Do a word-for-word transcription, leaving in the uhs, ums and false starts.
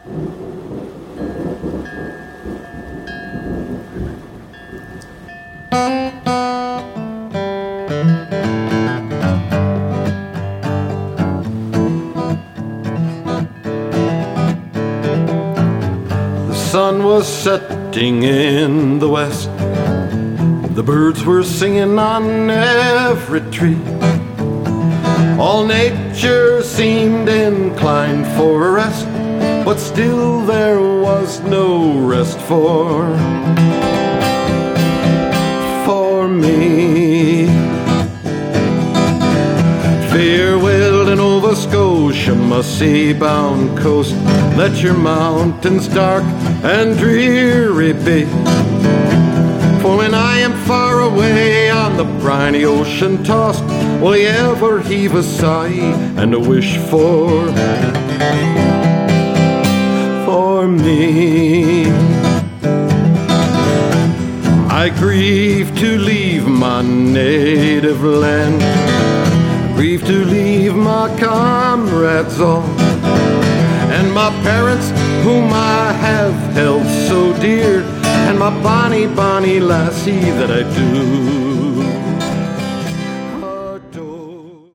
The sun was setting in the west. The birds were singing on every tree. All nature seemed inclined for a rest, but still there was no rest for, for me. Farewell to Nova Scotia, my sea-bound coast. Let your mountains dark and dreary be. For when I am far away on the briny ocean tossed, will you ever heave a sigh and a wish for, for me? I grieve to leave my native land, I grieve to leave my comrades all, and my parents whom I have held so dear, and my bonny, bonny lassie that I do